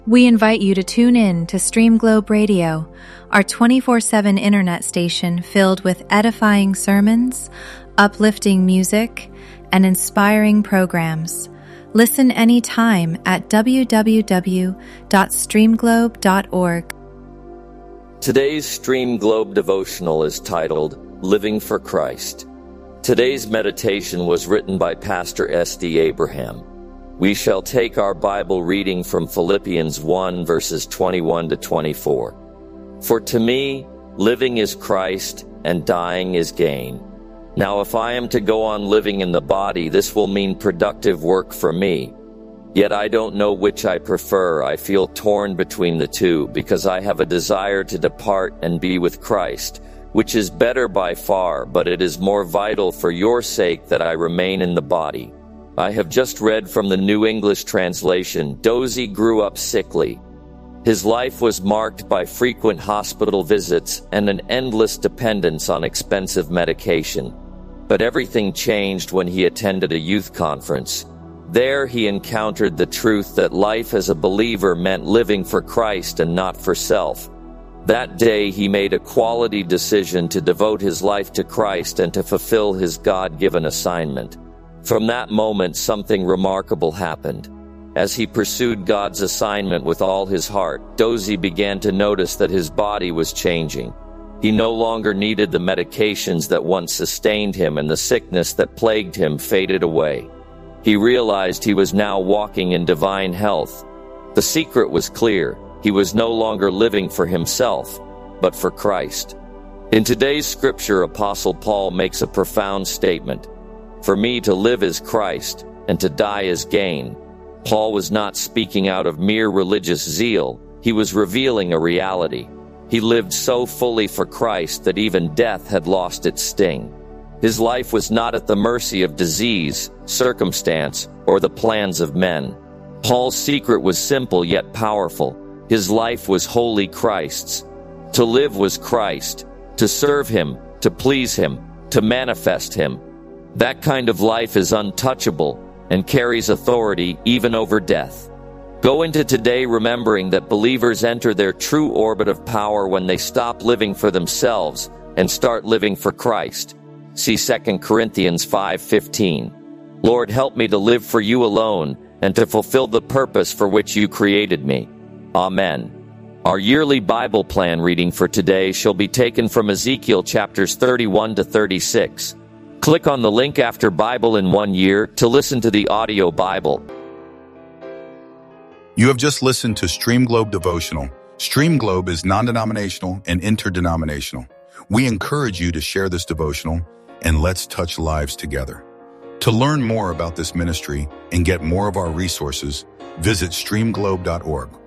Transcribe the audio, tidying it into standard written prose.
We invite you to tune in to Stream Globe Radio, our 24/7 internet station filled with edifying sermons, uplifting music, and inspiring programs. Listen anytime at www.streamglobe.org. Today's Stream Globe devotional is titled, Living for Christ. Today's meditation was written by Pastor S.D. Abraham. We shall take our Bible reading from Philippians 1 verses 21 to 24. For to me, living is Christ and dying is gain. Now if I am to go on living in the body, this will mean productive work for me. Yet I don't know which I prefer. I feel torn between the two, because I have a desire to depart and be with Christ, which is better by far, but it is more vital for your sake that I remain in the body. I have just read from the New English Translation, Dozy grew up sickly. His life was marked by frequent hospital visits and an endless dependence on expensive medication. But everything changed when he attended a youth conference. There he encountered the truth that life as a believer meant living for Christ and not for self. That day he made a quality decision to devote his life to Christ and to fulfill his God-given assignment. From that moment, something remarkable happened. As he pursued God's assignment with all his heart, Dozy began to notice that his body was changing. He no longer needed the medications that once sustained him, and the sickness that plagued him faded away. He realized he was now walking in divine health. The secret was clear. He was no longer living for himself, but for Christ. In today's scripture, Apostle Paul makes a profound statement. For me to live is Christ, and to die is gain. Paul was not speaking out of mere religious zeal. He was revealing a reality. He lived so fully for Christ that even death had lost its sting. His life was not at the mercy of disease, circumstance, or the plans of men. Paul's secret was simple yet powerful. His life was wholly Christ's. To live was Christ. To serve Him, to please Him, to manifest Him. That kind of life is untouchable and carries authority even over death. Go into today remembering that believers enter their true orbit of power when they stop living for themselves and start living for Christ. See 2 Corinthians 5:15. Lord, help me to live for you alone and to fulfill the purpose for which you created me. Amen. Our yearly Bible plan reading for today shall be taken from Ezekiel chapters 31 to 36. Click on the link after Bible in 1 year to listen to the audio Bible. You have just listened to Stream Globe Devotional. Stream Globe is non-denominational and interdenominational. We encourage you to share this devotional and let's touch lives together. To learn more about this ministry and get more of our resources, visit streamglobe.org.